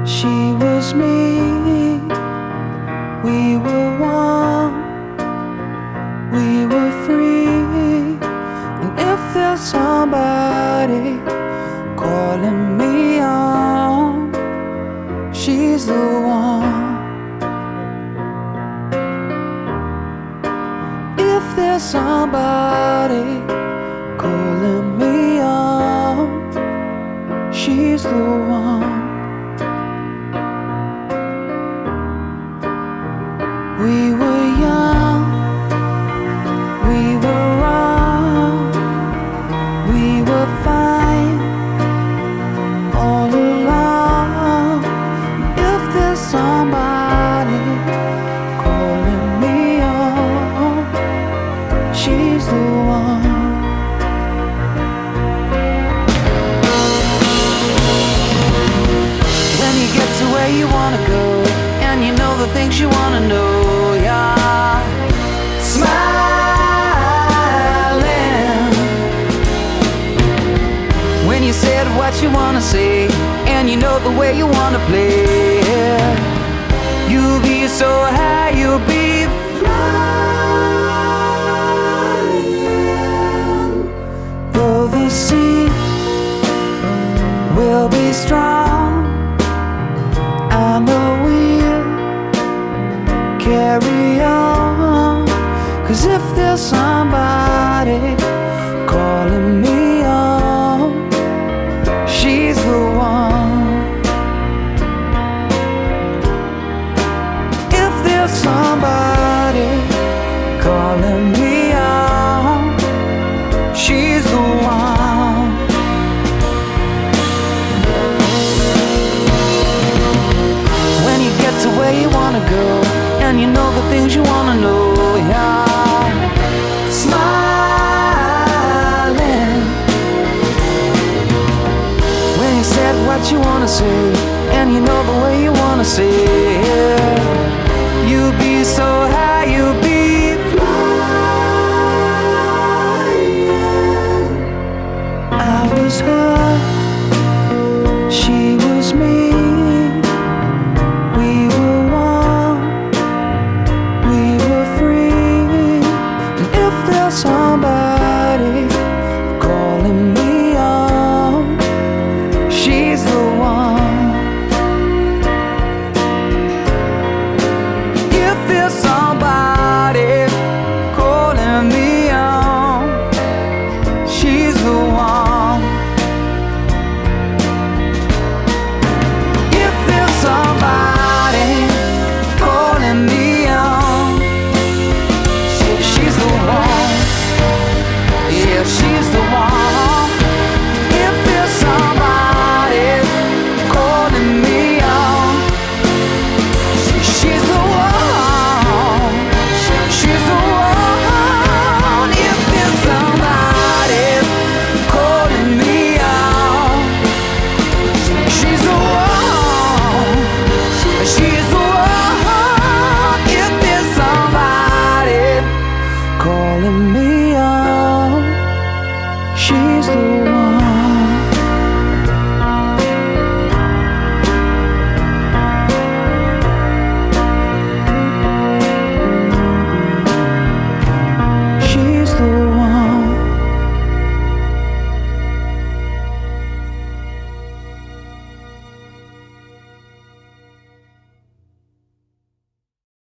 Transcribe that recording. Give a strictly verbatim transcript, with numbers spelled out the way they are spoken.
She was me, we were one, we were free. And if there's somebody calling me on, she's the one. If there's somebody calling me on, she's the one. We were young, we were wrong, we were fine all along. If there's somebody calling me on, she's the one. When you get to where you wanna go, and you know the things you wanna know, yeah. Smiling when you said what you wanna say, and you know the way you wanna play. You'll be so high, you'll be flying. Though the sea will be strong, I know we'll carry on. 'Cause if there's somebody calling me on, she's the one. If there's somebody calling me on, she's the one. When you get to where you wanna go, and you know the things you wanna know, yeah. Smiling when you said what you wanna say, and you know the way you wanna say.